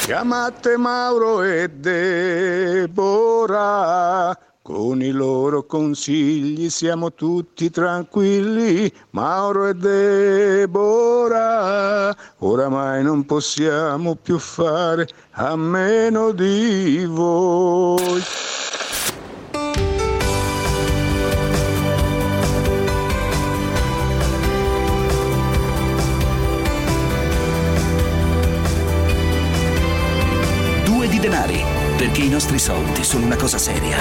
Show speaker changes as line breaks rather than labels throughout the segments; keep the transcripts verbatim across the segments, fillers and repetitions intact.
Chiamate Mauro e Deborah, con i loro consigli siamo tutti tranquilli. Mauro e Deborah, oramai non possiamo più fare a meno di voi.
Denari, perché i nostri soldi sono una cosa seria.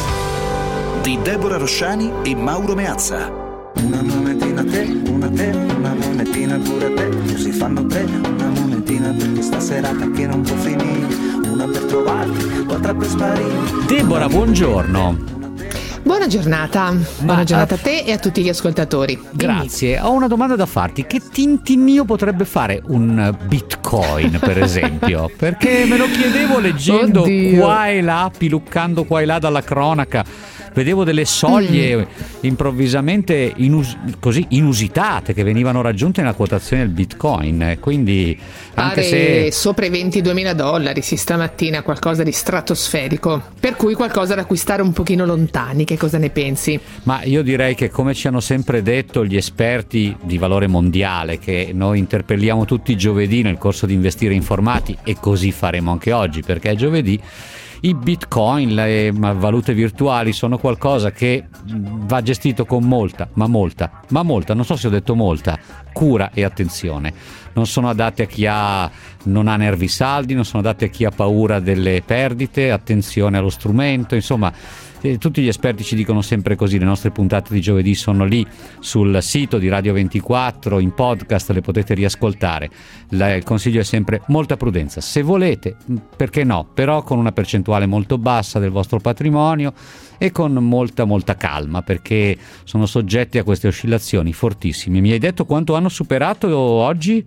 Di Deborah Rosciani e Mauro Meazza.
Una monetina a te, una a te, una monetina pure a te. Così fanno tre, una monetina per questa serata che non può finire. Una per trovarti, l'altra per sparire.
Deborah, buongiorno.
Buona giornata, buona Ma, giornata a te e a tutti gli ascoltatori.
Grazie, Dimmi. Ho una domanda da farti. Che tintinnio potrebbe fare un Bitcoin, per esempio? Perché me lo chiedevo leggendo Oddio. qua e là, piluccando qua e là dalla cronaca. Vedevo delle soglie mm. improvvisamente inus- così inusitate che venivano raggiunte nella quotazione del Bitcoin, quindi anche
Pare
se
sopra i ventiduemila dollari sì, stamattina, qualcosa di stratosferico, per cui qualcosa da acquistare un pochino lontani. Che cosa ne pensi?
Ma io direi che, come ci hanno sempre detto gli esperti di valore mondiale, che noi interpelliamo tutti i giovedì nel corso di Investire Informati, e così faremo anche oggi, perché è giovedì. I bitcoin, le valute virtuali, sono qualcosa che va gestito con molta, ma molta, ma molta, non so se ho detto molta, cura e attenzione. Non sono adatte a chi ha, non ha nervi saldi, non sono adatte a chi ha paura delle perdite, attenzione allo strumento, insomma. Tutti gli esperti ci dicono sempre così. Le nostre puntate di giovedì sono lì sul sito di Radio ventiquattro, in podcast, le potete riascoltare. Il consiglio è sempre molta prudenza, se volete, perché no, però con una percentuale molto bassa del vostro patrimonio e con molta molta calma, perché sono soggetti a queste oscillazioni fortissime. Mi hai detto quanto hanno superato oggi?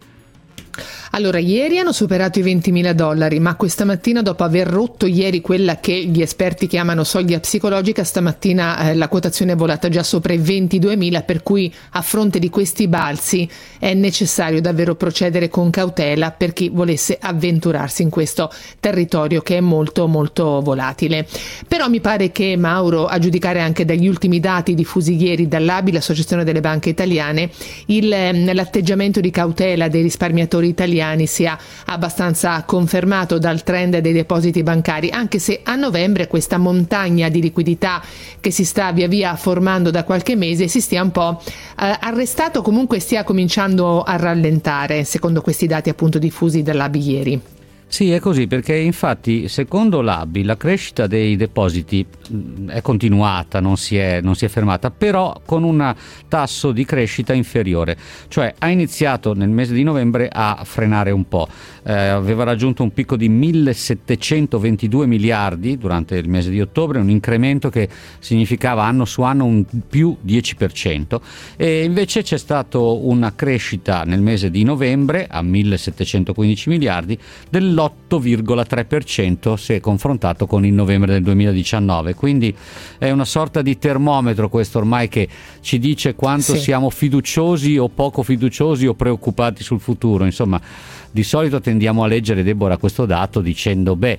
Allora, ieri hanno superato i ventimila dollari, ma questa mattina, dopo aver rotto ieri quella che gli esperti chiamano soglia psicologica, stamattina eh, la quotazione è volata già sopra i ventiduemila, per cui a fronte di questi balzi è necessario davvero procedere con cautela per chi volesse avventurarsi in questo territorio che è molto molto volatile. Però mi pare che, Mauro, a giudicare anche dagli ultimi dati diffusi ieri dall'A B I, l'Associazione delle Banche Italiane, il, l'atteggiamento di cautela dei risparmiatori italiani sia abbastanza confermato dal trend dei depositi bancari, anche se a novembre questa montagna di liquidità che si sta via via formando da qualche mese si stia un po' eh, arrestato, comunque stia cominciando a rallentare, secondo questi dati appunto diffusi dall'A B I ieri.
Sì, è così, perché infatti secondo l'A B I la crescita dei depositi è continuata, non si è, non si è fermata, però con un tasso di crescita inferiore, cioè ha iniziato nel mese di novembre a frenare un po', eh, aveva raggiunto un picco di millesettecentoventidue miliardi durante il mese di ottobre, un incremento che significava anno su anno un più dieci per cento, e invece c'è stato una crescita nel mese di novembre a millesettecentoquindici miliardi dell'otto virgola tre per cento se confrontato con il novembre del duemiladiciannove, quindi è una sorta di termometro questo ormai che ci dice quanto sì. siamo fiduciosi o poco fiduciosi o preoccupati sul futuro. Insomma, di solito tendiamo a leggere, Deborah, questo dato dicendo beh,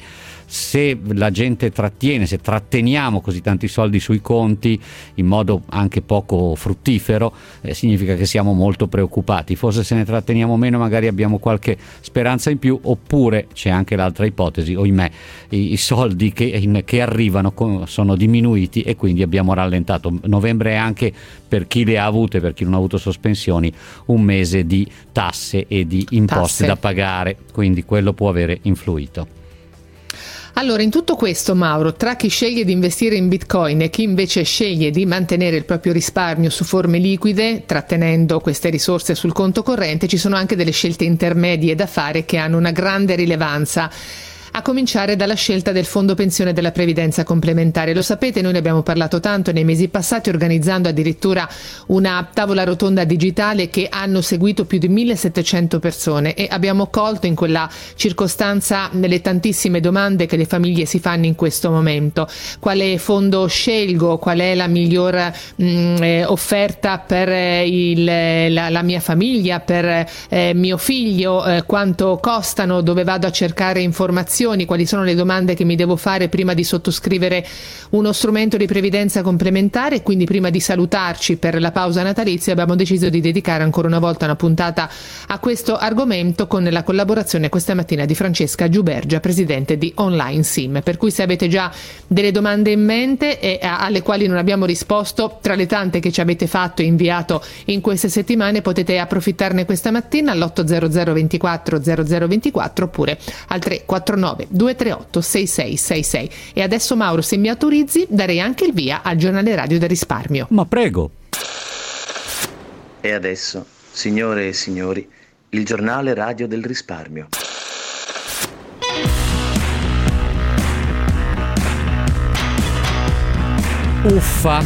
se la gente trattiene, se tratteniamo così tanti soldi sui conti in modo anche poco fruttifero, eh, significa che siamo molto preoccupati. Forse se ne tratteniamo meno magari abbiamo qualche speranza in più, oppure c'è anche l'altra ipotesi, ohimè, i, i soldi che, in, che arrivano con, sono diminuiti e quindi abbiamo rallentato. Novembre è anche, per chi le ha avute, per chi non ha avuto sospensioni, un mese di tasse e di imposte tasse da pagare, quindi quello può avere influito.
Allora, in tutto questo, Mauro, tra chi sceglie di investire in Bitcoin e chi invece sceglie di mantenere il proprio risparmio su forme liquide, trattenendo queste risorse sul conto corrente, ci sono anche delle scelte intermedie da fare che hanno una grande rilevanza. a cominciare dalla scelta del fondo pensione della previdenza complementare. Lo sapete, noi ne abbiamo parlato tanto nei mesi passati, organizzando addirittura una tavola rotonda digitale che hanno seguito più di millesettecento persone, e abbiamo colto in quella circostanza le tantissime domande che le famiglie si fanno in questo momento. Quale fondo scelgo? Qual è la miglior mh, eh, offerta per eh, il, la, la mia famiglia, per eh, mio figlio? Eh, quanto costano? Dove vado a cercare informazioni? Quali sono le domande che mi devo fare prima di sottoscrivere uno strumento di previdenza complementare? Quindi, prima di salutarci per la pausa natalizia, abbiamo deciso di dedicare ancora una volta una puntata a questo argomento, con la collaborazione questa mattina di Francesca Giubergia, presidente di Online Sim. Per cui, se avete già delle domande in mente e alle quali non abbiamo risposto, tra le tante che ci avete fatto e inviato in queste settimane, potete approfittarne questa mattina all'otto zero zero ventiquattro zero zero ventiquattro oppure al tre quattro nove due tre otto sei sei sei sei. E adesso, Mauro, se mi autorizzi, darei anche il via al giornale radio del risparmio.
Ma prego.
E adesso, signore e signori, il giornale radio del risparmio.
Uffa,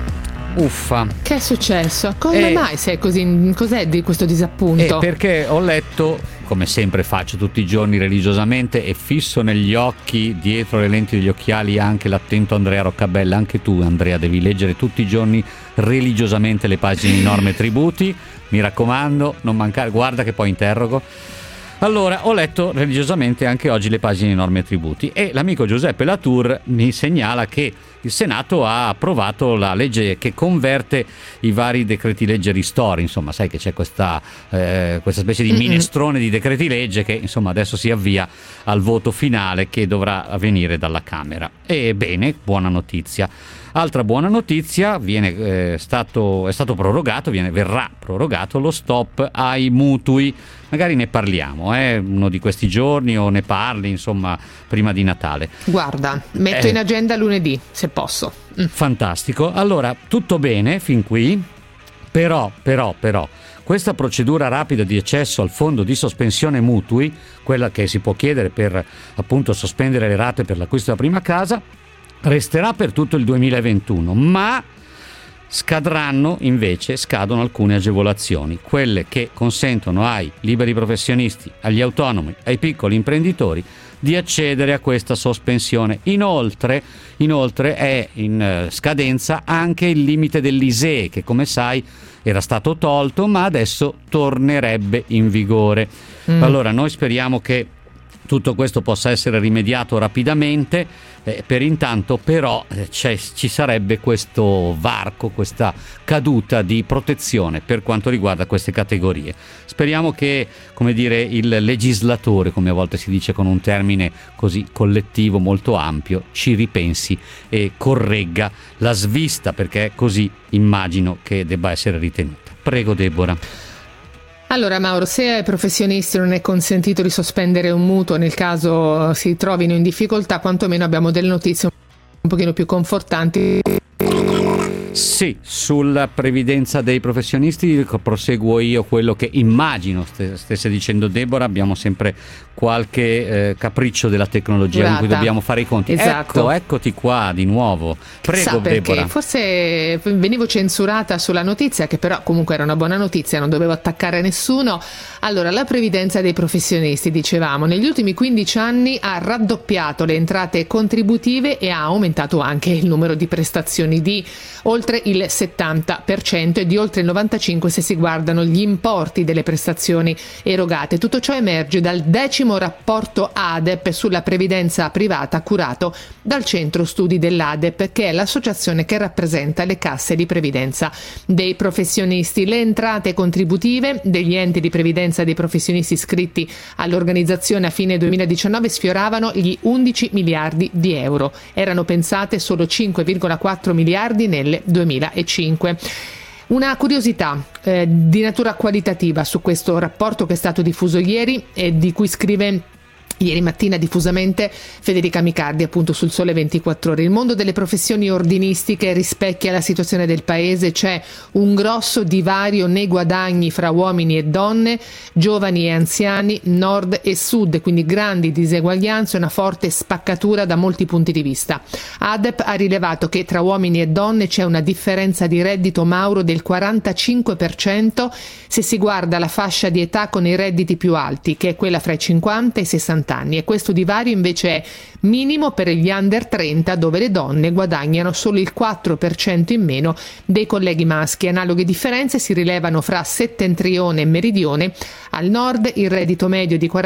uffa.
Che è successo? Come
Eh,
mai sei così? Cos'è di questo disappunto?
Eh, perché ho letto, come sempre faccio tutti i giorni religiosamente, e fisso negli occhi, dietro le lenti degli occhiali, anche l'attento Andrea Roccabella. Anche tu, Andrea, devi leggere tutti i giorni religiosamente le pagine di Norme e Tributi, mi raccomando, non mancare, guarda che poi interrogo. Allora, ho letto religiosamente anche oggi le pagine di Norme e Tributi, e l'amico Giuseppe Latour mi segnala che il Senato ha approvato la legge che converte i vari decreti legge ristori. Insomma, sai che c'è questa, eh, questa specie di minestrone di decreti legge che, insomma, adesso si avvia al voto finale, che dovrà avvenire dalla Camera. E bene, buona notizia. Altra buona notizia, viene eh, stato, è stato prorogato, viene, verrà prorogato lo stop ai mutui. Magari ne parliamo, eh, uno di questi giorni, o ne parli, insomma, prima di Natale.
Guarda, metto
Eh.
in agenda lunedì, se posso. Mm.
Fantastico. Allora, tutto bene fin qui, però, però, però, questa procedura rapida di accesso al fondo di sospensione mutui, quella che si può chiedere per, appunto, sospendere le rate per l'acquisto della prima casa, resterà per tutto il duemilaventuno, ma scadranno invece, scadono alcune agevolazioni, quelle che consentono ai liberi professionisti, agli autonomi, ai piccoli imprenditori di accedere a questa sospensione. Inoltre, inoltre è in scadenza anche il limite dell'I S E E, che, come sai, era stato tolto, ma adesso tornerebbe in vigore. Mm. Allora, noi speriamo che tutto questo possa essere rimediato rapidamente. Eh, per intanto però eh, c'è, ci sarebbe questo varco, questa caduta di protezione per quanto riguarda queste categorie. Speriamo che, come dire, il legislatore, come a volte si dice con un termine così collettivo molto ampio, ci ripensi e corregga la svista, perché così immagino che debba essere ritenuta. Prego, Deborah.
Allora, Mauro, se ai professionisti non è consentito di sospendere un mutuo nel caso si trovino in difficoltà, quantomeno abbiamo delle notizie un pochino più confortanti.
Sì, sulla previdenza dei professionisti proseguo io quello che immagino stesse dicendo Deborah. Abbiamo sempre qualche eh, capriccio della tecnologia
Durata.
con cui dobbiamo fare i conti.
Esatto.
Ecco, eccoti qua di nuovo. Prego,
Sa perché?
Deborah.
Forse venivo censurata sulla notizia, che però comunque era una buona notizia, non dovevo attaccare nessuno. Allora, la previdenza dei professionisti, dicevamo, negli ultimi quindici anni ha raddoppiato le entrate contributive e ha aumentato anche il numero di prestazioni di oltre il settanta per cento e di oltre il novantacinque per cento se si guardano gli importi delle prestazioni erogate. Tutto ciò emerge dal decimo rapporto A D E P sulla previdenza privata curato dal Centro Studi dell'A D E P, che è l'associazione che rappresenta le casse di previdenza dei professionisti. Le entrate contributive degli enti di previdenza dei professionisti iscritti all'organizzazione a fine duemiladiciannove sfioravano gli undici miliardi di euro. Erano pensate solo cinque virgola quattro miliardi nel duemilacinque. Una curiosità eh, di natura qualitativa su questo rapporto che è stato diffuso ieri e di cui scrive Ieri mattina diffusamente Federica Micardi, appunto, sul Sole ventiquattro Ore. Il mondo delle professioni ordinistiche rispecchia la situazione del paese, c'è un grosso divario nei guadagni fra uomini e donne, giovani e anziani, nord e sud, quindi grandi diseguaglianze e una forte spaccatura da molti punti di vista. ADEP ha rilevato che tra uomini e donne c'è una differenza di reddito, Mauro, del quarantacinque per cento se si guarda la fascia di età con i redditi più alti, che è quella fra i cinquanta e i sessanta anni, e questo divario invece è minimo per gli under trenta, dove le donne guadagnano solo il quattro per cento in meno dei colleghi maschi. Analoghe differenze si rilevano fra settentrione e meridione. Al nord il reddito medio di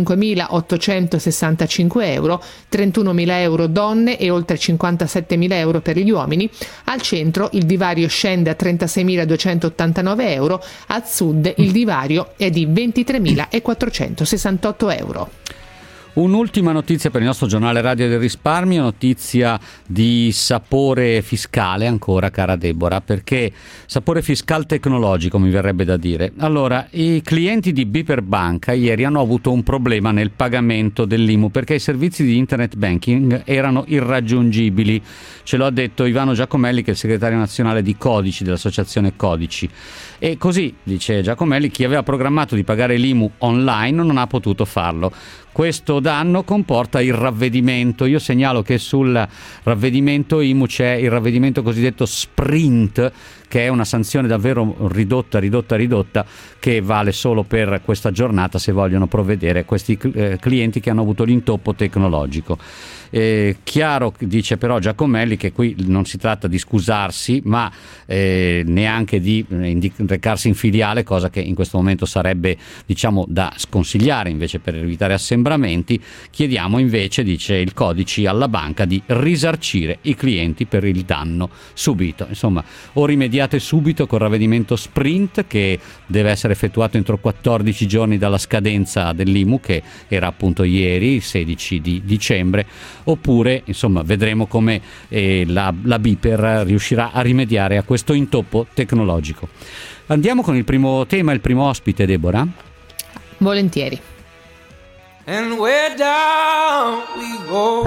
quarantacinquemilaottocentosessantacinque euro, trentunomila euro donne e oltre cinquantasettemila euro per gli uomini. Al centro il divario scende a trentaseimiladuecentottantanove euro, al sud il divario è di ventitremilaquattrocentosessantotto euro.
Un'ultima notizia per il nostro giornale Radio del Risparmio, notizia di sapore fiscale ancora, cara Deborah, perché sapore fiscal tecnologico mi verrebbe da dire. Allora, i clienti di Biper Banca ieri hanno avuto un problema nel pagamento dell'I M U perché i servizi di internet banking erano irraggiungibili. Ce lo ha detto Ivano Giacomelli, che è il segretario nazionale di Codici dell'associazione Codici. E così, dice Giacomelli, chi aveva programmato di pagare l'I M U online non ha potuto farlo. Questo danno comporta il ravvedimento. Io segnalo che sul ravvedimento I M U c'è il ravvedimento cosiddetto sprint, che è una sanzione davvero ridotta, ridotta, ridotta, che vale solo per questa giornata se vogliono provvedere questi eh, clienti che hanno avuto l'intoppo tecnologico. Eh, chiaro, dice però Giacomelli, che qui non si tratta di scusarsi, ma eh, neanche di eh, recarsi in filiale, cosa che in questo momento sarebbe, diciamo, da sconsigliare invece per evitare assembramenti. Chiediamo invece, dice il Codici, alla banca di risarcire i clienti per il danno subito. Insomma, o rimediate subito col ravvedimento sprint, che deve essere effettuato entro quattordici giorni dalla scadenza dell'I M U, che era appunto ieri, il sedici di dicembre, oppure insomma vedremo come eh, la, la Biper riuscirà a rimediare a questo intoppo tecnologico. Andiamo con il primo tema, il primo ospite, Deborah?
Volentieri.
And where down we go.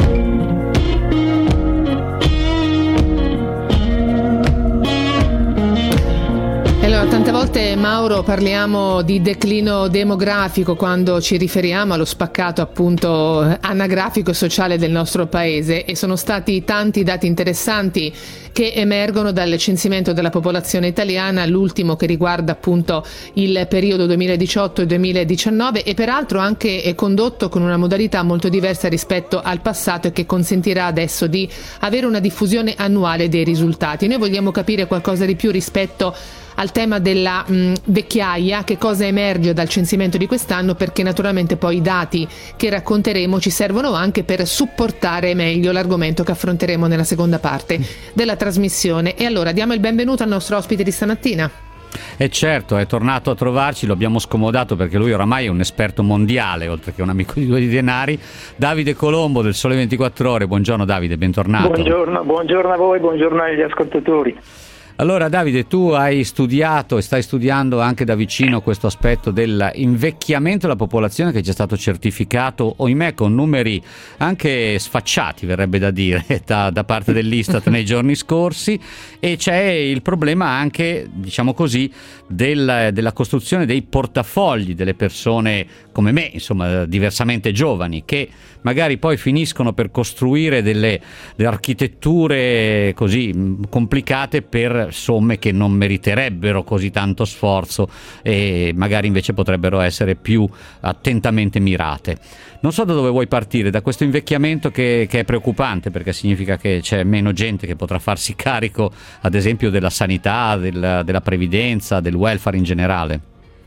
Allora, tante volte, Mauro, parliamo di declino demografico quando ci riferiamo allo spaccato appunto anagrafico e sociale del nostro paese, e sono stati tanti dati interessanti che emergono dal censimento della popolazione italiana, l'ultimo che riguarda appunto il periodo duemiladiciotto e duemiladiciannove, e peraltro anche è condotto con una modalità molto diversa rispetto al passato e che consentirà adesso di avere una diffusione annuale dei risultati. Noi vogliamo capire qualcosa di più rispetto al tema della mh, vecchiaia, che cosa emerge dal censimento di quest'anno, perché naturalmente poi i dati che racconteremo ci servono anche per supportare meglio l'argomento che affronteremo nella seconda parte della trasmissione. E allora diamo il benvenuto al nostro ospite di stamattina.
E certo, è tornato a trovarci, lo abbiamo scomodato perché lui oramai è un esperto mondiale, oltre che un amico di due di denari. Davide Colombo del Sole ventiquattro Ore. Buongiorno Davide, bentornato.
Buongiorno, buongiorno a voi, buongiorno agli ascoltatori.
Allora Davide, tu hai studiato e stai studiando anche da vicino questo aspetto dell'invecchiamento della popolazione, che ci è stato certificato, ohimè, con numeri anche sfacciati, verrebbe da dire, da, da parte dell'Istat nei giorni scorsi, e c'è il problema anche, diciamo così, del, della costruzione dei portafogli delle persone come me, insomma, diversamente giovani, che magari poi finiscono per costruire delle, delle architetture così complicate per somme che non meriterebbero così tanto sforzo e magari invece potrebbero essere più attentamente mirate. Non so da dove vuoi partire, da questo invecchiamento che, che è preoccupante, perché significa che c'è meno gente che potrà farsi carico, ad esempio, della sanità, del, della previdenza, del welfare in generale.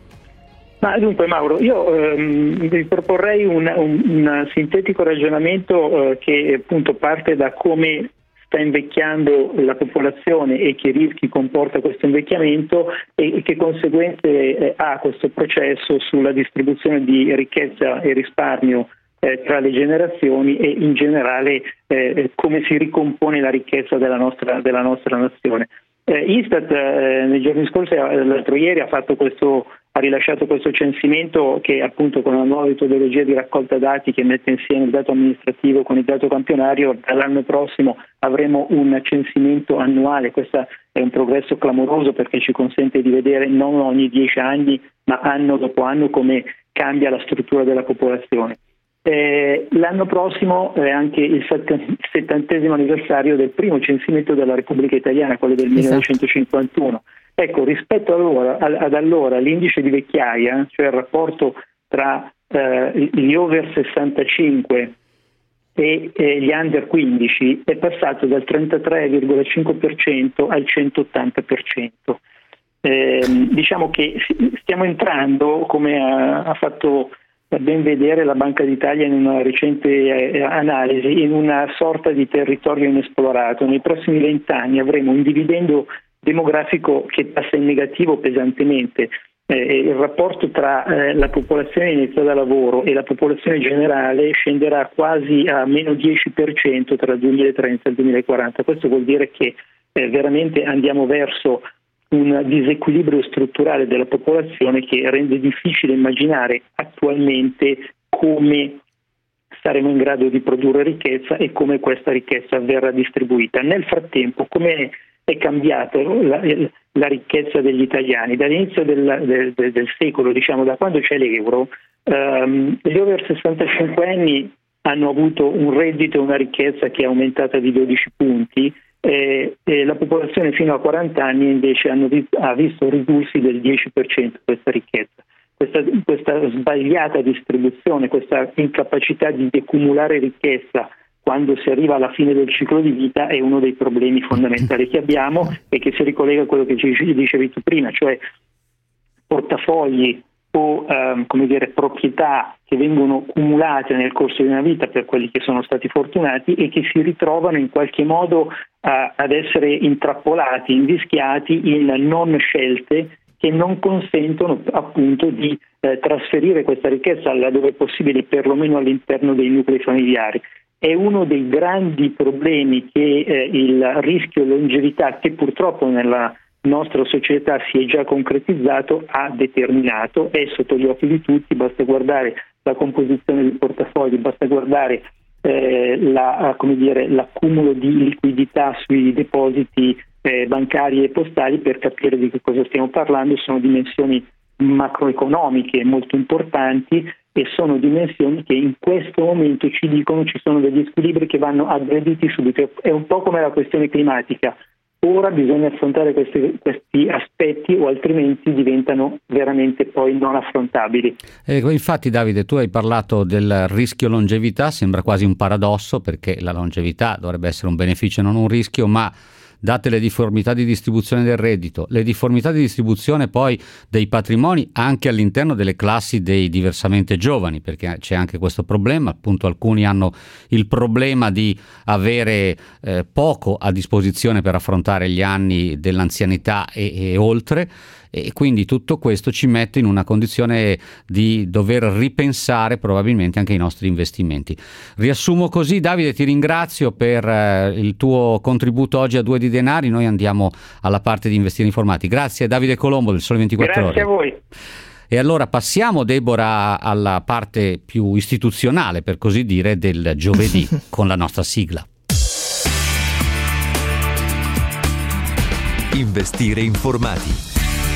Ma dunque Mauro, io ehm, vi proporrei un, un, un sintetico ragionamento eh, che appunto parte da come sta invecchiando la popolazione e che rischi comporta questo invecchiamento e, e che conseguenze eh, ha questo processo sulla distribuzione di ricchezza e risparmio eh, tra le generazioni e in generale eh, come si ricompone la ricchezza della nostra, della nostra nazione. Eh, Istat eh, nei giorni scorsi, l'altro ieri, ha fatto questo ha rilasciato questo censimento che appunto con una nuova metodologia di raccolta dati che mette insieme il dato amministrativo con il dato campionario, dall'anno prossimo avremo un censimento annuale. Questo è un progresso clamoroso perché ci consente di vedere non ogni dieci anni ma anno dopo anno come cambia la struttura della popolazione. Eh, l'anno prossimo è anche il settantesimo anniversario del primo censimento della Repubblica Italiana, quello del millenovecentocinquantuno. Ecco, rispetto allora, ad allora l'indice di vecchiaia, cioè il rapporto tra eh, gli over sessantacinque e, e gli under quindici, è passato dal trentatré virgola cinque per cento al centottanta per cento. Eh, diciamo che stiamo entrando, come ha, ha fatto ben vedere la Banca d'Italia in una recente eh, analisi, in una sorta di territorio inesplorato. Nei prossimi vent'anni avremo un dividendo demografico che passa in negativo pesantemente. Eh, il rapporto tra eh, la popolazione in età da lavoro e la popolazione generale scenderà quasi a meno dieci per cento tra il duemilatrenta e il duemilaquaranta. Questo vuol dire che eh, veramente andiamo verso un disequilibrio strutturale della popolazione che rende difficile immaginare attualmente come saremo in grado di produrre ricchezza e come questa ricchezza verrà distribuita. Nel frattempo, come è cambiata la, la ricchezza degli italiani? Dall'inizio del, del, del secolo, diciamo da quando c'è l'euro, ehm, gli over sessantacinque anni hanno avuto un reddito e una ricchezza che è aumentata di dodici punti, Eh, e la popolazione fino a quaranta anni invece hanno visto, ha visto ridursi del dieci per cento questa ricchezza. Questa, questa sbagliata distribuzione, questa incapacità di accumulare ricchezza quando si arriva alla fine del ciclo di vita è uno dei problemi fondamentali che abbiamo e che si ricollega a quello che ci dicevi tu prima, cioè portafogli o ehm, come dire, proprietà che vengono cumulate nel corso di una vita per quelli che sono stati fortunati e che si ritrovano in qualche modo a, ad essere intrappolati, invischiati in non scelte che non consentono appunto di eh, trasferire questa ricchezza laddove è possibile, perlomeno all'interno dei nuclei familiari. È uno dei grandi problemi che eh, il rischio longevità, che purtroppo nella nostra società si è già concretizzato, ha determinato, è sotto gli occhi di tutti, basta guardare la composizione dei portafogli, basta guardare eh, la, come dire, l'accumulo di liquidità sui depositi eh, bancari e postali per capire di che cosa stiamo parlando. Sono dimensioni macroeconomiche molto importanti e sono dimensioni che in questo momento ci dicono ci sono degli squilibri che vanno aggrediti subito. È un po' come la questione climatica. Ora bisogna affrontare questi, questi aspetti o altrimenti diventano veramente poi non affrontabili.
Eh, infatti Davide, tu hai parlato del rischio longevità, sembra quasi un paradosso perché la longevità dovrebbe essere un beneficio e non un rischio, ma date le difformità di distribuzione del reddito, le difformità di distribuzione poi dei patrimoni anche all'interno delle classi dei diversamente giovani, perché c'è anche questo problema, appunto alcuni hanno il problema di avere eh, poco a disposizione per affrontare gli anni dell'anzianità e, e oltre, e quindi tutto questo ci mette in una condizione di dover ripensare probabilmente anche i nostri investimenti. Riassumo così, Davide, ti ringrazio per eh, il tuo contributo oggi a Due di Denari. Noi andiamo alla parte di investire informati. Grazie Davide Colombo del Sole ventiquattro Ore.
Grazie a voi.
E allora passiamo, Deborah, alla parte più istituzionale, per così dire, del giovedì con la nostra sigla.
Investire informati.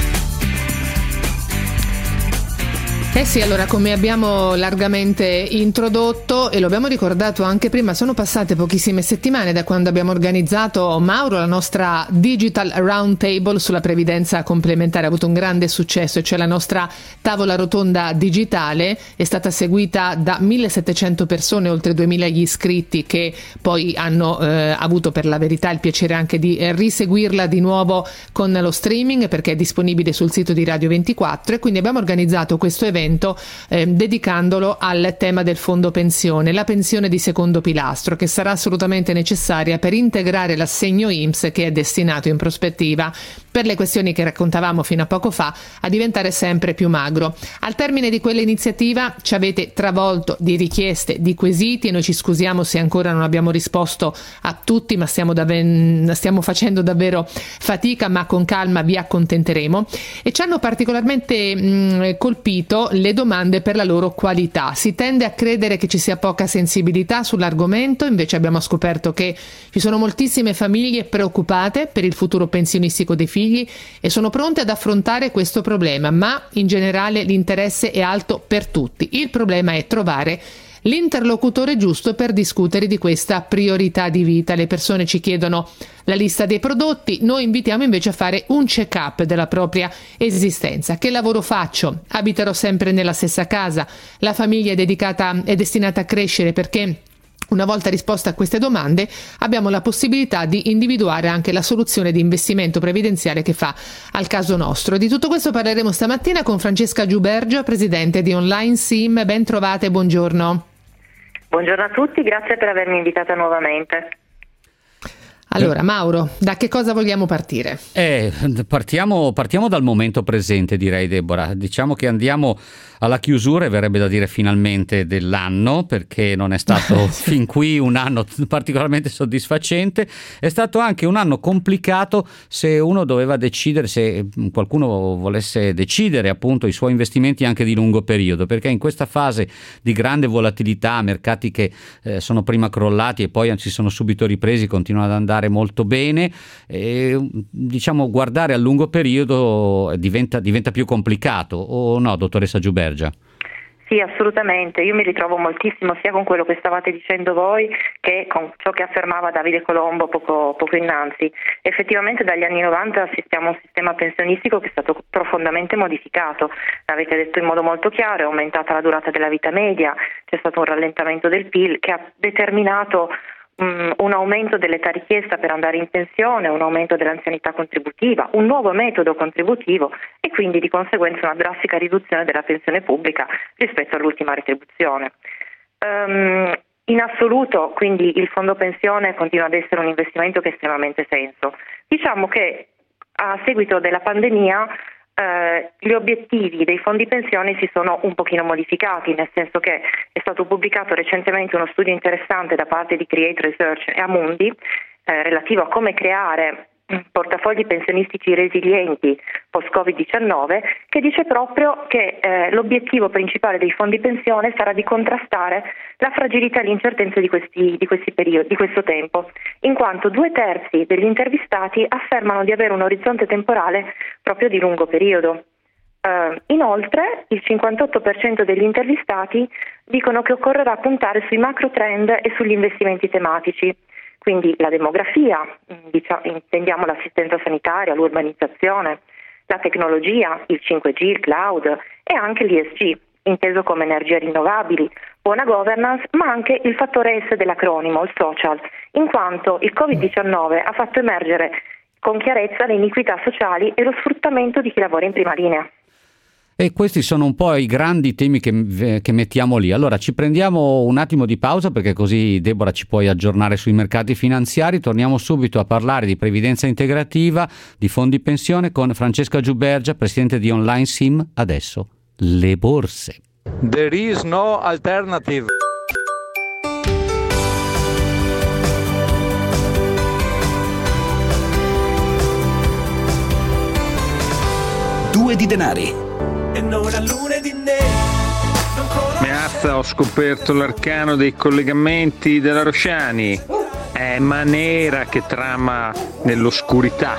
Eh sì, allora come abbiamo largamente introdotto e lo abbiamo ricordato anche prima, sono passate pochissime settimane da quando abbiamo organizzato, Mauro, la nostra Digital Roundtable sulla previdenza complementare. Ha avuto un grande successo, cioè la nostra tavola rotonda digitale è stata seguita da millesettecento persone, oltre duemila gli iscritti che poi hanno eh, avuto per la verità il piacere anche di eh, riseguirla di nuovo con lo streaming perché è disponibile sul sito di Radio ventiquattro, e quindi abbiamo organizzato questo evento evento eh, dedicandolo al tema del fondo pensione, la pensione di secondo pilastro, che sarà assolutamente necessaria per integrare l'assegno I N P S che è destinato in prospettiva, per le questioni che raccontavamo fino a poco fa, a diventare sempre più magro. Al termine di quell'iniziativa ci avete travolto di richieste, di quesiti, e noi ci scusiamo se ancora non abbiamo risposto a tutti, ma stiamo, dav- stiamo facendo davvero fatica, ma con calma vi accontenteremo. E ci hanno particolarmente mh, colpito le domande per la loro qualità. Si tende a credere che ci sia poca sensibilità sull'argomento, invece abbiamo scoperto che ci sono moltissime famiglie preoccupate per il futuro pensionistico dei figli e sono pronte ad affrontare questo problema, ma in generale l'interesse è alto per tutti. Il problema è trovare l'interlocutore giusto per discutere di questa priorità di vita. Le persone ci chiedono la lista dei prodotti, noi invitiamo invece a fare un check-up della propria esistenza. Che lavoro faccio? Abiterò sempre nella stessa casa? La famiglia è dedicata, è destinata a crescere, perché una volta risposta a queste domande abbiamo la possibilità di individuare anche la soluzione di investimento previdenziale che fa al caso nostro. Di tutto questo parleremo stamattina con Francesca Giubergia, presidente di Online Sim. Ben trovate, buongiorno.
Buongiorno a tutti, grazie per avermi invitata nuovamente.
Allora Mauro, da che cosa vogliamo partire?
Eh, partiamo, partiamo dal momento presente, direi, Deborah. Diciamo che andiamo alla chiusura, e verrebbe da dire finalmente, dell'anno, perché non è stato sì. fin qui un anno particolarmente soddisfacente. È stato anche un anno complicato se uno doveva decidere, se qualcuno volesse decidere appunto i suoi investimenti anche di lungo periodo, perché in questa fase di grande volatilità, mercati che eh, sono prima crollati e poi si sono subito ripresi, continuano ad andare molto bene, e diciamo guardare a lungo periodo diventa, diventa più complicato, o no, dottoressa Giubergia?
Sì, assolutamente. Io mi ritrovo moltissimo sia con quello che stavate dicendo voi che con ciò che affermava Davide Colombo poco, poco innanzi. Effettivamente dagli anni novanta assistiamo a un sistema pensionistico che è stato profondamente modificato. L'avete detto in modo molto chiaro, è aumentata la durata della vita media, c'è stato un rallentamento del P I L che ha determinato un aumento dell'età richiesta per andare in pensione, un aumento dell'anzianità contributiva, un nuovo metodo contributivo e quindi di conseguenza una drastica riduzione della pensione pubblica rispetto all'ultima retribuzione. Um, in assoluto, quindi, il fondo pensione continua ad essere un investimento che ha estremamente senso. Diciamo che a seguito della pandemia Uh, gli obiettivi dei fondi pensione si sono un pochino modificati, nel senso che è stato pubblicato recentemente uno studio interessante da parte di Create Research e Amundi eh, relativo a come creare portafogli pensionistici resilienti post-covid diciannove, che dice proprio che eh, l'obiettivo principale dei fondi pensione sarà di contrastare la fragilità e l'incertezza di questi, di questi periodi, di questo tempo, in quanto due terzi degli intervistati affermano di avere un orizzonte temporale proprio di lungo periodo. Uh, inoltre, il cinquantotto per cento degli intervistati dicono che occorrerà puntare sui macro trend e sugli investimenti tematici. Quindi la demografia, diciamo, intendiamo l'assistenza sanitaria, l'urbanizzazione, la tecnologia, il cinque G, il cloud e anche l'E S G, inteso come energie rinnovabili, buona governance, ma anche il fattore S dell'acronimo, il social, in quanto il covid diciannove ha fatto emergere con chiarezza le iniquità sociali e lo sfruttamento di chi lavora in prima linea.
E questi sono un po' i grandi temi che, che mettiamo lì. Allora ci prendiamo un attimo di pausa, perché così Deborah ci puoi aggiornare sui mercati finanziari. Torniamo subito a parlare di previdenza integrativa, di fondi pensione con Francesca Giubergia, presidente di Online Sim. Adesso le borse.
There is no alternative.
Due di denari.
Meazza, ho scoperto l'arcano dei collegamenti della Rosciani. È Manera che trama nell'oscurità.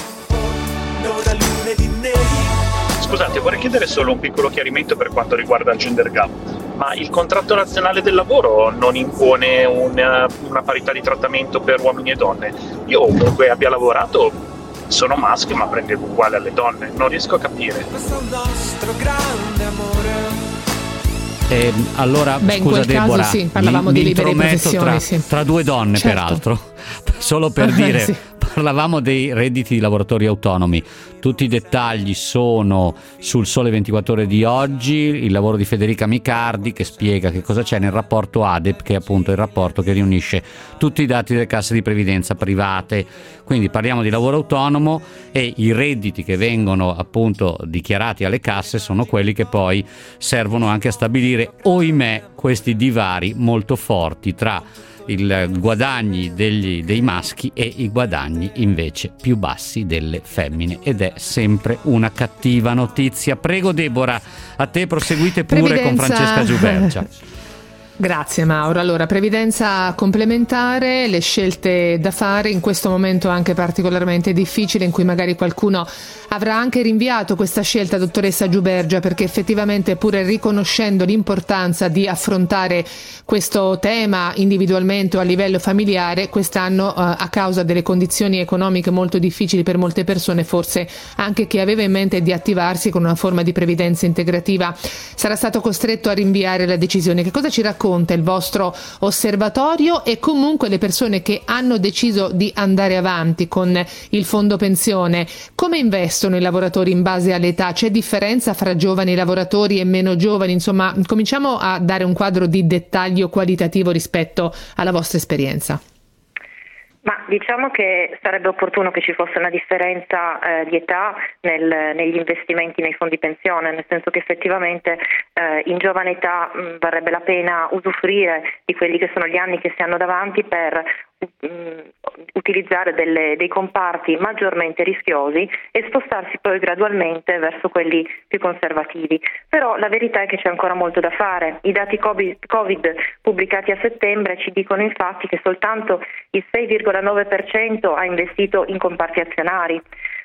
Scusate, vorrei chiedere solo un piccolo chiarimento per quanto riguarda il gender gap. Ma il contratto nazionale del lavoro non impone una, una parità di trattamento per uomini e donne? Io comunque abbia lavorato, sono maschio ma prendevo uguale alle donne, non riesco a capire.
Eh, allora,
Beh,
scusa
in quel
Deborah,
caso sì, parlavamo di libere professioni,
tra,
sì.
tra due donne,
certo.
peraltro, solo per dire,
sì.
parlavamo dei redditi di lavoratori autonomi. Tutti i dettagli sono sul Sole ventiquattro Ore di oggi, il lavoro di Federica Micardi che spiega che cosa c'è nel rapporto A D E P, che è appunto il rapporto che riunisce tutti i dati delle casse di previdenza private. Quindi parliamo di lavoro autonomo e i redditi che vengono appunto dichiarati alle casse sono quelli che poi servono anche a stabilire, ohimè, questi divari molto forti tra i guadagni degli, dei maschi e i guadagni invece più bassi delle femmine, ed è sempre una cattiva notizia. Prego Deborah, a te proseguite pure
Previdenza...
con Francesca Giubergia.
Grazie Mauro. Allora, previdenza complementare, le scelte da fare in questo momento anche particolarmente difficile, in cui magari qualcuno avrà anche rinviato questa scelta, dottoressa Giubergia, perché effettivamente, pur riconoscendo l'importanza di affrontare questo tema individualmente o a livello familiare, quest'anno eh, a causa delle condizioni economiche molto difficili per molte persone, forse anche chi aveva in mente di attivarsi con una forma di previdenza integrativa sarà stato costretto a rinviare la decisione. Che cosa ci racconta il vostro osservatorio, e comunque le persone che hanno deciso di andare avanti con il fondo pensione, come investono i lavoratori in base all'età? C'è differenza fra giovani lavoratori e meno giovani? Insomma, cominciamo a dare un quadro di dettaglio qualitativo rispetto alla vostra esperienza.
Ma diciamo che sarebbe opportuno che ci fosse una differenza eh, di età nel, negli investimenti nei fondi pensione, nel senso che effettivamente eh, in giovane età mh, varrebbe la pena usufruire di quelli che sono gli anni che si hanno davanti per mh, utilizzare delle, dei comparti maggiormente rischiosi e spostarsi poi gradualmente verso quelli più conservativi. Però la verità è che c'è ancora molto da fare. I dati Covid pubblicati a settembre ci dicono infatti che soltanto il sei virgola nove per cento ha investito in comparti azionari.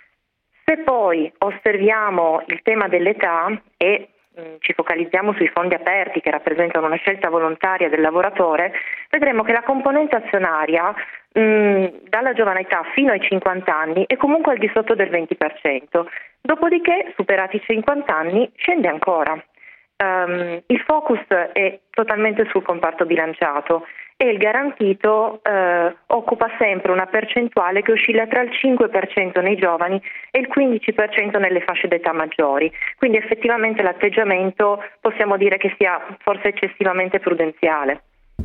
Se poi osserviamo il tema dell'età e mh, ci focalizziamo sui fondi aperti, che rappresentano una scelta volontaria del lavoratore, vedremo che la componente azionaria mh, dalla giovane età fino ai cinquanta anni è comunque al di sotto del venti per cento. Dopodiché, superati i cinquanta anni, scende ancora. Um, il focus è totalmente sul comparto bilanciato e il garantito eh, occupa sempre una percentuale che oscilla tra il cinque per cento nei giovani e il quindici per cento nelle fasce d'età maggiori. Quindi effettivamente l'atteggiamento possiamo dire che sia forse eccessivamente prudenziale.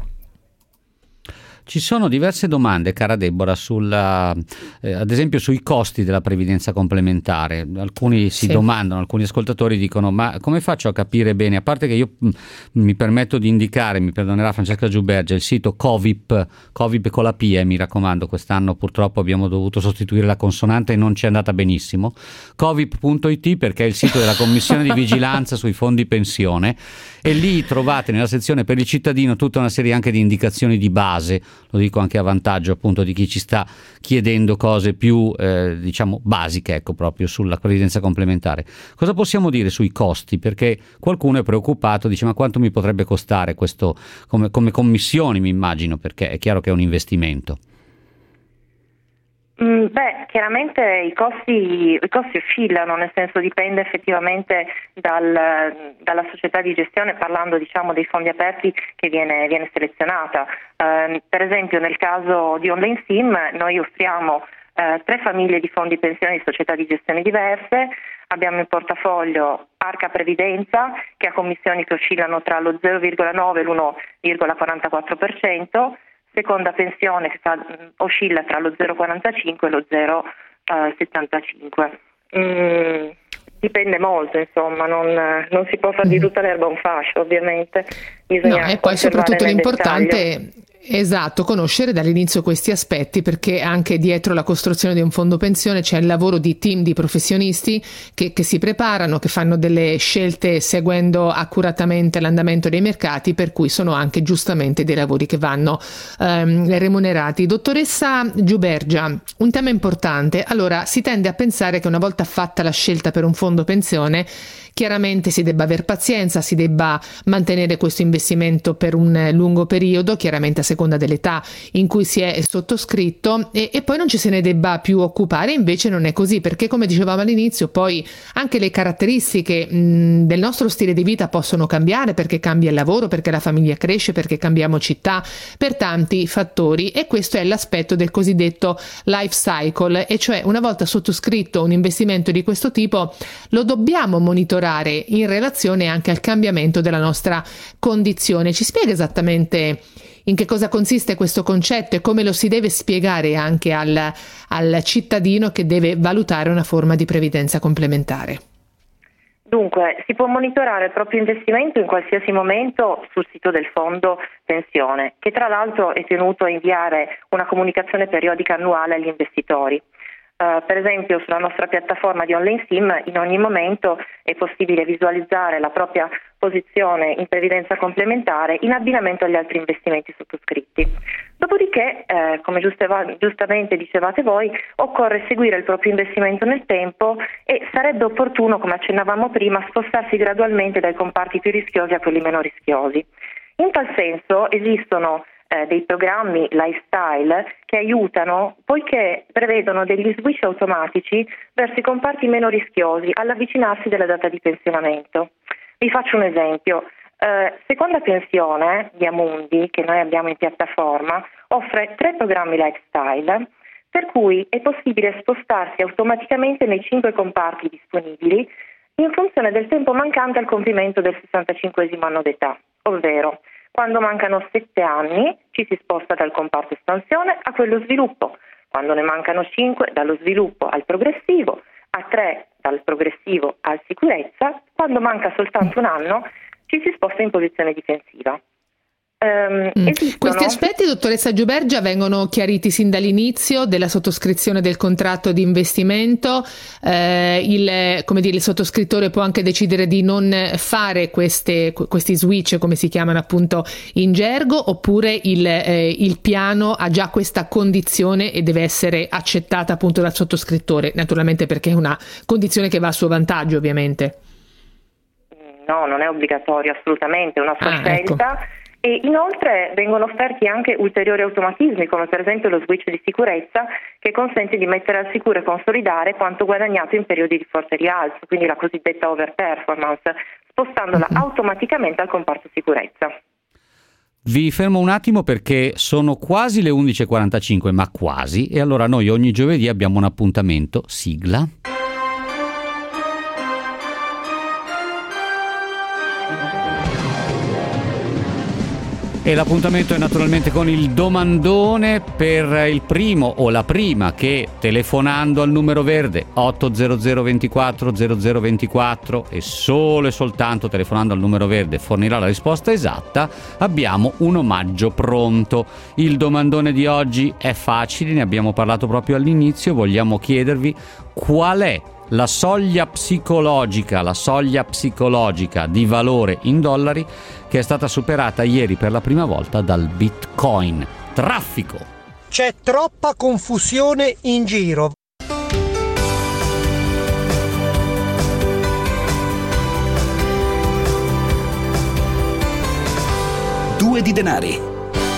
Ci sono diverse domande, cara Deborah, sulla, eh, ad esempio sui costi della previdenza complementare. Alcuni si sì. domandano, alcuni ascoltatori dicono: ma come faccio a capire bene? A parte che io mh, mi permetto di indicare, mi perdonerà Francesca Giubergia, il sito Covip, Covip con la P, eh, mi raccomando, quest'anno purtroppo abbiamo dovuto sostituire la consonante e non ci è andata benissimo, covip punto it, perché è il sito della Commissione di Vigilanza sui fondi pensione, e lì trovate nella sezione per il cittadino tutta una serie anche di indicazioni di base. Lo dico anche a vantaggio appunto di chi ci sta chiedendo cose più eh, diciamo basiche, ecco, proprio sulla previdenza complementare. Cosa possiamo dire sui costi? Perché qualcuno è preoccupato, dice: ma quanto mi potrebbe costare questo come, come commissioni, mi immagino, perché è chiaro che è un investimento.
Mm, beh, chiaramente i costi, i costi oscillano, nel senso dipende effettivamente dal, dalla società di gestione, parlando diciamo dei fondi aperti che viene, viene selezionata. Uh, per esempio nel caso di Online Sim noi offriamo uh, tre famiglie di fondi pensione di società di gestione diverse. Abbiamo in portafoglio Arca Previdenza, che ha commissioni che oscillano tra lo zero virgola nove e l'uno virgola quarantaquattro per cento, Seconda Pensione che fa, oscilla tra lo zero virgola quarantacinque e lo zero virgola settantacinque. Mm, dipende molto, insomma, non, non si può fare di tutta l'erba un fascio, ovviamente. Bisogna
no, e poi soprattutto l'importante
dettaglio.
Esatto, conoscere dall'inizio questi aspetti, perché anche dietro la costruzione di un fondo pensione c'è il lavoro di team di professionisti che, che si preparano, che fanno delle scelte seguendo accuratamente l'andamento dei mercati, per cui sono anche giustamente dei lavori che vanno ehm, remunerati. Dottoressa Giubergia, un tema importante. Allora, si tende a pensare che una volta fatta la scelta per un fondo pensione chiaramente si debba aver pazienza, si debba mantenere questo investimento per un lungo periodo, chiaramente a seconda dell'età in cui si è sottoscritto, e, e poi non ci se ne debba più occupare. Invece non è così, perché come dicevamo all'inizio, poi anche le caratteristiche mh, del nostro stile di vita possono cambiare, perché cambia il lavoro, perché la famiglia cresce, perché cambiamo città, per tanti fattori, e questo è l'aspetto del cosiddetto life cycle, e cioè una volta sottoscritto un investimento di questo tipo lo dobbiamo monitorare in relazione anche al cambiamento della nostra condizione. Ci spiega esattamente in che cosa consiste questo concetto e come lo si deve spiegare anche al, al cittadino che deve valutare una forma di previdenza complementare?
Dunque, si può monitorare il proprio investimento in qualsiasi momento sul sito del fondo pensione, che tra l'altro è tenuto a inviare una comunicazione periodica annuale agli investitori. Uh, per esempio, sulla nostra piattaforma di Online Sim in ogni momento è possibile visualizzare la propria posizione in previdenza complementare in abbinamento agli altri investimenti sottoscritti. Dopodiché, eh, come giusteva, giustamente dicevate voi, occorre seguire il proprio investimento nel tempo e sarebbe opportuno, come accennavamo prima, spostarsi gradualmente dai comparti più rischiosi a quelli meno rischiosi. In tal senso esistono Eh, dei programmi lifestyle che aiutano, poiché prevedono degli switch automatici verso i comparti meno rischiosi all'avvicinarsi della data di pensionamento. Vi faccio un esempio. Eh, Seconda Pensione di Amundi, che noi abbiamo in piattaforma, offre tre programmi lifestyle per cui è possibile spostarsi automaticamente nei cinque comparti disponibili in funzione del tempo mancante al compimento del sessantacinquesimo anno d'età, ovvero quando mancano sette anni ci si sposta dal comparto espansione a quello sviluppo, quando ne mancano cinque dallo sviluppo al progressivo, a tre dal progressivo al sicurezza, quando manca soltanto un anno ci si sposta in posizione difensiva. Um,
mm. Questi aspetti, dottoressa Giubergia, vengono chiariti sin dall'inizio della sottoscrizione del contratto di investimento. Eh, il, come dire, il sottoscrittore può anche decidere di non fare queste, questi switch, come si chiamano appunto in gergo, oppure il, eh, il piano ha già questa condizione e deve essere accettata appunto dal sottoscrittore, naturalmente perché è una condizione che va a suo vantaggio, ovviamente.
No, non è obbligatorio, assolutamente, è una sua
ah,
scelta. Ecco. E inoltre vengono offerti anche ulteriori automatismi, come per esempio lo switch di sicurezza, che consente di mettere al sicuro e consolidare quanto guadagnato in periodi di forte rialzo, quindi la cosiddetta over performance, spostandola mm-hmm. automaticamente al comparto sicurezza.
Vi fermo un attimo perché sono quasi le undici e quarantacinque, ma quasi, e allora noi ogni giovedì abbiamo un appuntamento, sigla. E l'appuntamento è naturalmente con il domandone per il primo o la prima che, telefonando al numero verde otto zero zero ventiquattro zero zero ventiquattro e solo e soltanto telefonando al numero verde fornirà la risposta esatta, abbiamo un omaggio pronto. Il domandone di oggi è facile, ne abbiamo parlato proprio all'inizio, vogliamo chiedervi qual è la soglia psicologica, la soglia psicologica di valore in dollari che è stata superata ieri per la prima volta dal Bitcoin. Traffico!
C'è troppa confusione in giro.
Due di denari.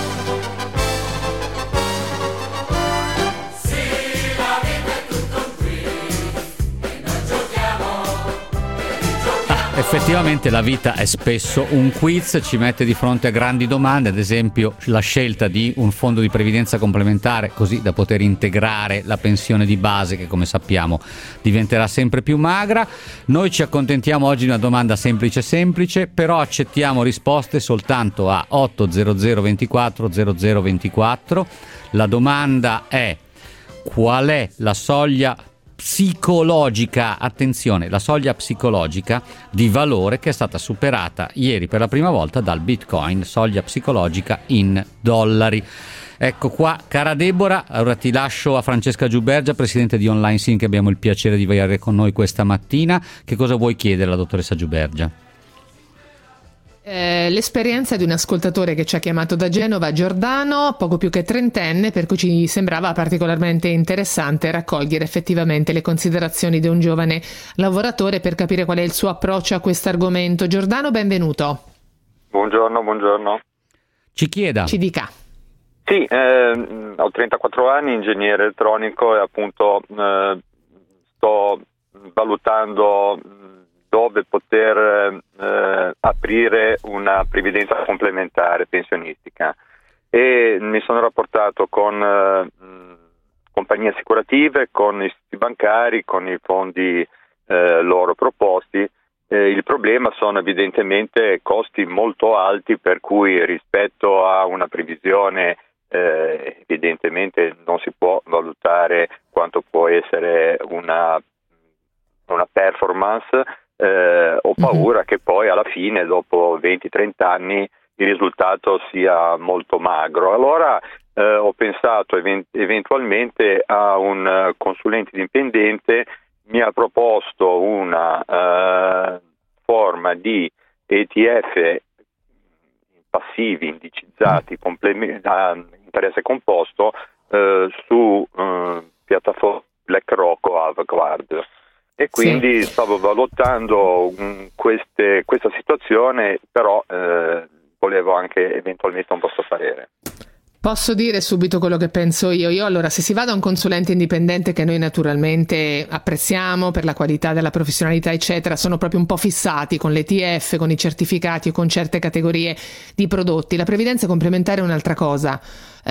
Effettivamente la vita è spesso un quiz, ci mette di fronte a grandi domande, ad esempio la scelta di un fondo di previdenza complementare così da poter integrare la pensione di base che, come sappiamo, diventerà sempre più magra. Noi ci accontentiamo oggi di una domanda semplice semplice, però accettiamo risposte soltanto a otto zero zero ventiquattro zero zero ventiquattro. La domanda è: qual è la soglia psicologica, attenzione, la soglia psicologica di valore che è stata superata ieri per la prima volta dal Bitcoin, soglia psicologica in dollari. Ecco qua, cara Deborah, ora ti lascio a Francesca Giubergia, presidente di Online Sim, che abbiamo il piacere di avere con noi questa mattina. Che cosa vuoi chiedere alla dottoressa Giubergia?
Eh, l'esperienza di un ascoltatore che ci ha chiamato da Genova, Giordano, poco più che trentenne, per cui ci sembrava particolarmente interessante raccogliere effettivamente le considerazioni di un giovane lavoratore per capire qual è il suo approccio a questo argomento. Giordano, benvenuto.
Buongiorno, buongiorno.
Ci chieda.
Ci dica.
Sì, eh, ho trentaquattro anni, ingegnere elettronico e appunto eh, sto valutando dove poter eh, aprire una previdenza complementare pensionistica e mi sono rapportato con eh, compagnie assicurative, con istituti bancari, con i fondi eh, loro proposti. Eh, il problema sono evidentemente costi molto alti, per cui rispetto a una previsione eh, evidentemente non si può valutare quanto può essere una, una performance. Eh, ho paura che poi alla fine, dopo venti trenta anni, il risultato sia molto magro. Allora eh, ho pensato event- eventualmente a un uh, consulente dipendente, mi ha proposto una uh, forma di E T F passivi indicizzati complement- a interesse composto uh, su uh, piattaforme BlackRock o Vanguard. E quindi sì. stavo valutando mh, queste, questa situazione, però eh, volevo anche eventualmente un vostro parere.
Posso dire subito quello che penso io. Io allora, se si va da un consulente indipendente che noi naturalmente apprezziamo per la qualità della professionalità eccetera, sono proprio un po' fissati con l'E T F, con i certificati o con certe categorie di prodotti. La previdenza complementare è un'altra cosa.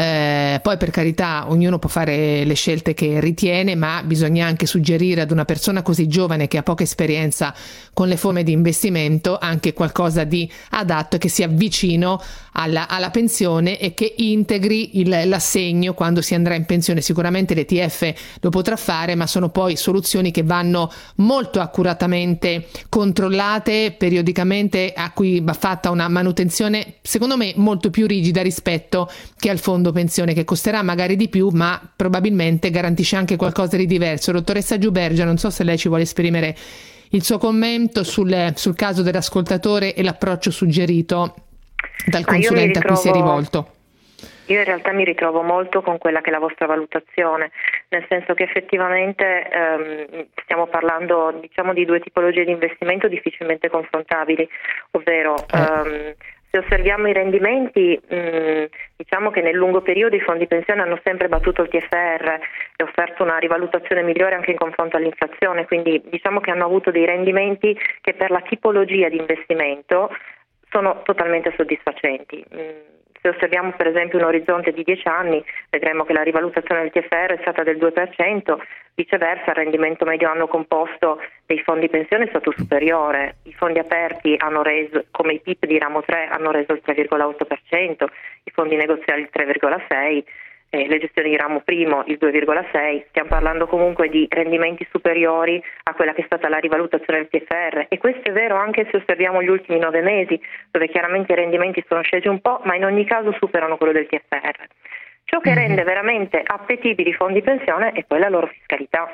Eh, poi per carità ognuno può fare le scelte che ritiene, ma bisogna anche suggerire ad una persona così giovane che ha poca esperienza con le forme di investimento anche qualcosa di adatto e che sia vicino alla, alla pensione e che integri il, l'assegno quando si andrà in pensione. Sicuramente l'E T F lo potrà fare, ma sono poi soluzioni che vanno molto accuratamente controllate periodicamente, a cui va fatta una manutenzione secondo me molto più rigida rispetto che al fondo pensione, che costerà magari di più ma probabilmente garantisce anche qualcosa di diverso. Dottoressa Giubergia, non so se lei ci vuole esprimere il suo commento sul, sul caso dell'ascoltatore e l'approccio suggerito dal consulente ritrovo, a cui si è rivolto.
Io in realtà mi ritrovo molto con quella che è la vostra valutazione, nel senso che effettivamente ehm, stiamo parlando diciamo di due tipologie di investimento difficilmente confrontabili, ovvero eh. ehm, se osserviamo i rendimenti, mh, diciamo che nel lungo periodo i fondi pensione hanno sempre battuto il T F R e offerto una rivalutazione migliore anche in confronto all'inflazione, quindi diciamo che hanno avuto dei rendimenti che per la tipologia di investimento sono totalmente soddisfacenti. Mh, Se osserviamo per esempio un orizzonte di dieci anni, vedremo che la rivalutazione del T F R è stata del due per cento, viceversa il rendimento medio anno composto dei fondi pensione è stato superiore. I fondi aperti hanno reso, come i P I P di ramo tre, hanno reso il tre virgola otto per cento, i fondi negoziali il tre virgola sei per cento, eh, le gestioni di ramo primo il due virgola sei per cento. Stiamo parlando comunque di rendimenti superiori a quella che è stata la rivalutazione del T F R, e questo è vero anche se osserviamo gli ultimi nove mesi, dove chiaramente i rendimenti sono scesi un po', ma in ogni caso superano quello del T F R. Ciò che rende veramente appetibili i fondi pensione è poi la loro fiscalità.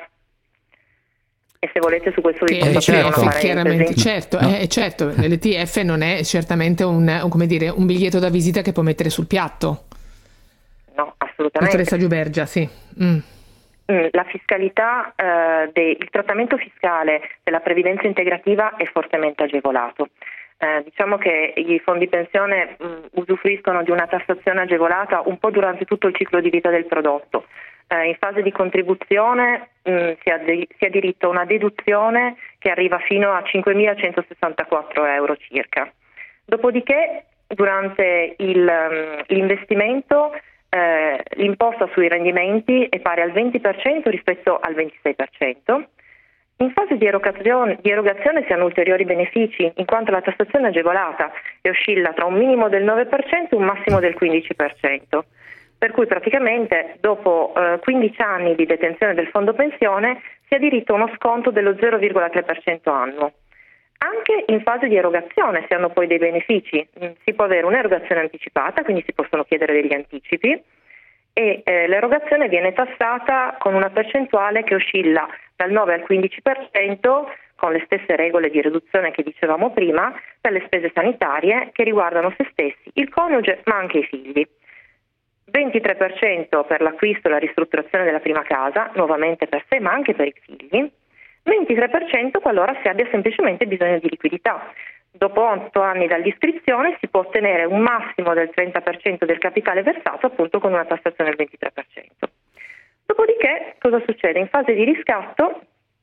E se volete su questo vi posso
certo,
fare una
chiaramente, certo, no. eh, certo, l'E T F non è certamente un, un, come dire, un biglietto da visita che può mettere sul piatto.
No, assolutamente.
Dottoressa Giubergia, sì. Mm.
La fiscalità, eh, de, il trattamento fiscale della previdenza integrativa è fortemente agevolato. Eh, diciamo che i fondi pensione mh, usufruiscono di una tassazione agevolata un po' durante tutto il ciclo di vita del prodotto. Eh, in fase di contribuzione mh, si, ha de- si ha diritto a una deduzione che arriva fino a cinquemilacentosessantaquattro euro circa. Dopodiché, durante il, um, l'investimento, eh, l'imposta sui rendimenti è pari al venti per cento rispetto al ventisei per cento. In fase di erogazione, di erogazione si hanno ulteriori benefici, in quanto la tassazione è agevolata e oscilla tra un minimo del nove per cento e un massimo del quindici per cento. Per cui praticamente dopo eh, quindici anni di detenzione del fondo pensione si ha diritto a uno sconto dello zero virgola tre per cento annuo. Anche in fase di erogazione si hanno poi dei benefici, si può avere un'erogazione anticipata, quindi si possono chiedere degli anticipi, e eh, l'erogazione viene tassata con una percentuale che oscilla dal nove al quindici per cento con le stesse regole di riduzione che dicevamo prima, per le spese sanitarie che riguardano se stessi, il coniuge, ma anche i figli. ventitré per cento per l'acquisto e la ristrutturazione della prima casa, nuovamente per sé ma anche per i figli, ventitré per cento qualora si abbia semplicemente bisogno di liquidità. Dopo otto anni dall'iscrizione si può ottenere un massimo del trenta per cento del capitale versato, appunto con una tassazione del ventitré per cento. Dopodiché cosa succede? In fase di riscatto,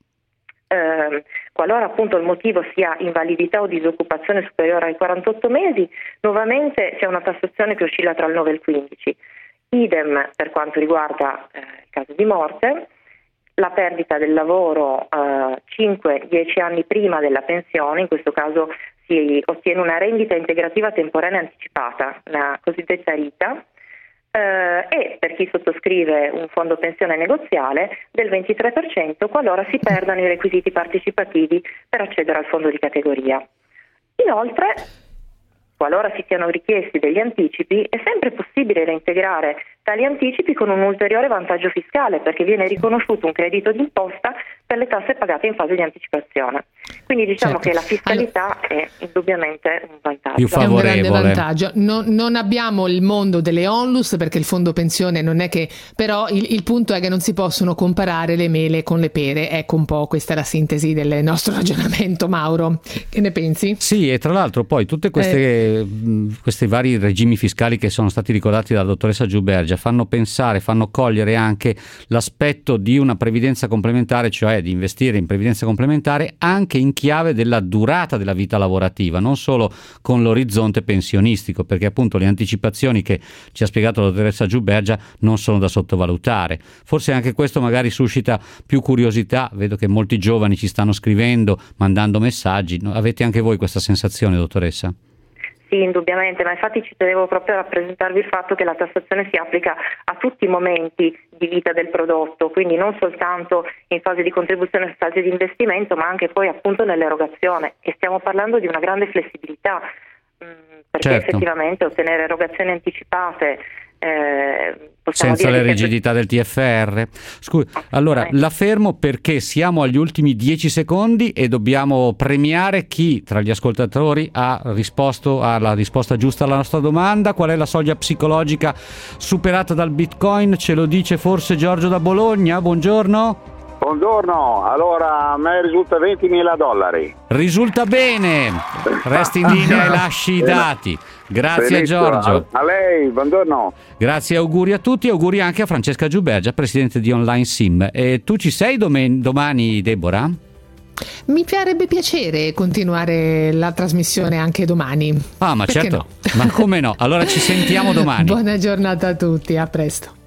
eh, qualora appunto il motivo sia invalidità o disoccupazione superiore ai quarantotto mesi, nuovamente c'è una tassazione che oscilla tra il nove e il quindici. Idem per quanto riguarda eh, il caso di morte, la perdita del lavoro eh, cinque dieci anni prima della pensione, in questo caso si ottiene una rendita integrativa temporanea anticipata, la cosiddetta R I T A, eh, e per chi sottoscrive un fondo pensione negoziale del ventitré per cento qualora si perdano i requisiti partecipativi per accedere al fondo di categoria. Inoltre, qualora si siano richiesti degli anticipi, è sempre possibile reintegrare tali anticipi con un ulteriore vantaggio fiscale, perché viene riconosciuto un credito d'imposta per le tasse pagate in fase di anticipazione. Quindi diciamo certo. che la fiscalità allora, è indubbiamente un vantaggio.
Più favorevole.
È un grande vantaggio. Non, non abbiamo il mondo delle onlus, perché il fondo pensione non è che... Però il, il punto è che non si possono comparare le mele con le pere. Ecco un po', questa è la sintesi del nostro ragionamento, Mauro. Che ne pensi?
Sì, e tra l'altro poi tutte queste, eh. questi vari regimi fiscali che sono stati ricordati dalla dottoressa Giubergia fanno pensare, fanno cogliere anche l'aspetto di una previdenza complementare, cioè di investire in previdenza complementare anche in chiave della durata della vita lavorativa, non solo con l'orizzonte pensionistico, perché appunto le anticipazioni che ci ha spiegato la dottoressa Giubergia non sono da sottovalutare. Forse anche questo magari suscita più curiosità, vedo che molti giovani ci stanno scrivendo, mandando messaggi. Avete anche voi questa sensazione, dottoressa?
Sì, indubbiamente, ma infatti ci tenevo proprio a rappresentarvi il fatto che la tassazione si applica a tutti i momenti di vita del prodotto, quindi non soltanto in fase di contribuzione, in fase di investimento, ma anche poi appunto nell'erogazione, e stiamo parlando di una grande flessibilità, mh, perché certo. effettivamente ottenere erogazioni anticipate Eh,
senza le rigidità del T F R. Scusi, allora la fermo perché siamo agli ultimi dieci secondi e dobbiamo premiare chi tra gli ascoltatori ha risposto alla risposta giusta alla nostra domanda. Qual è la soglia psicologica superata dal Bitcoin? Ce lo dice forse Giorgio da Bologna. Buongiorno.
Buongiorno, allora a me risulta ventimila dollari.
Risulta bene, resti in linea e lasci i dati. Grazie a Giorgio.
A lei, buongiorno.
Grazie, auguri a tutti e auguri anche a Francesca Giubergia, presidente di Online Sim. E tu ci sei domen- domani, Deborah?
Mi farebbe piacere continuare la trasmissione anche domani.
Ah, ma
perché
certo,
no?
Ma come no? Allora ci sentiamo domani.
Buona giornata a tutti, a presto.